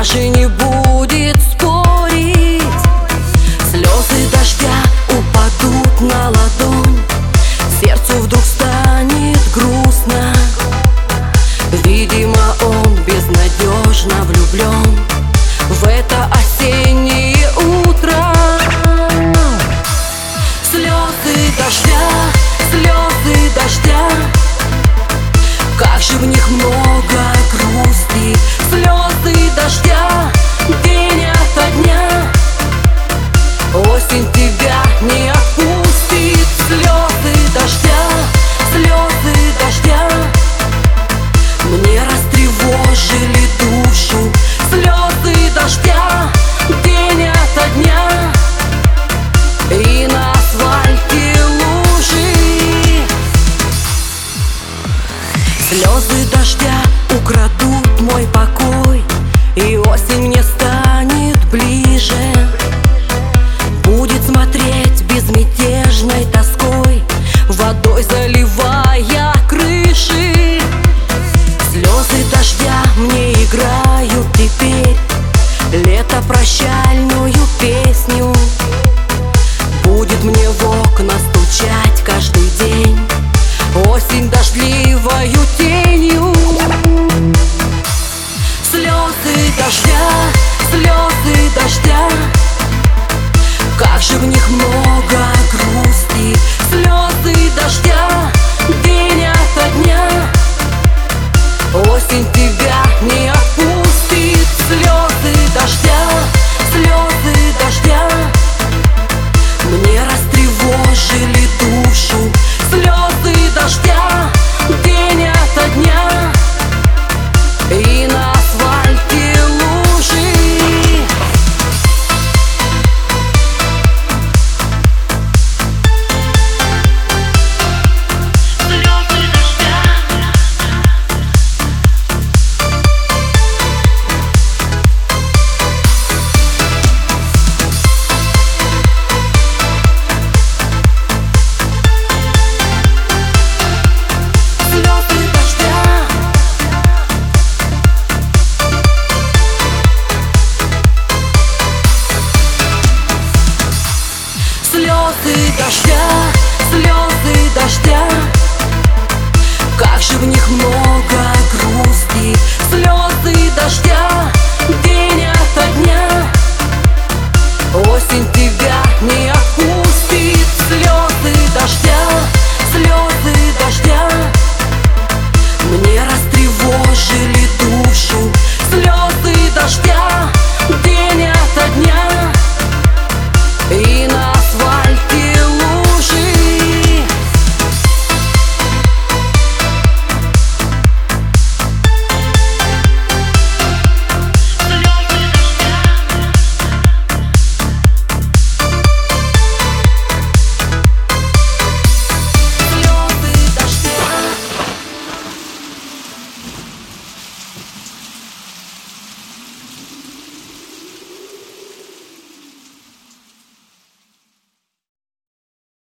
даже не будет спорить. Слезы дождя упадут на ладонь, сердцу вдруг станет грустно. Видимо, он безнадежно влюблен в это осеннее утро. Слезы дождя, как же в них много грусти. Слезы дождя, день ото дня, осень тебя не отпустит. Слезы дождя, мне растревожили душу. Слезы дождя, день ото дня, и на асфальте лужи. Слезы дождя украдут мой покой, и осень мне станет ближе. Будет смотреть безмятежной тоской, водой заливая крыши. Слезы дождя мне играют теперь лето прощальную песню. Будет мне в окна стучать каждый день осень дождливою тенью. Слезы дождя, как же в них много грусти. Слезы дождя, день ото дня, осень тебя не отпустит. Слезы дождя, мне растревожили душу. Слезы дождя, день ото дня, и на асфальте лужи. Слезы дождя, как же в них много грусти. Слезы дождя,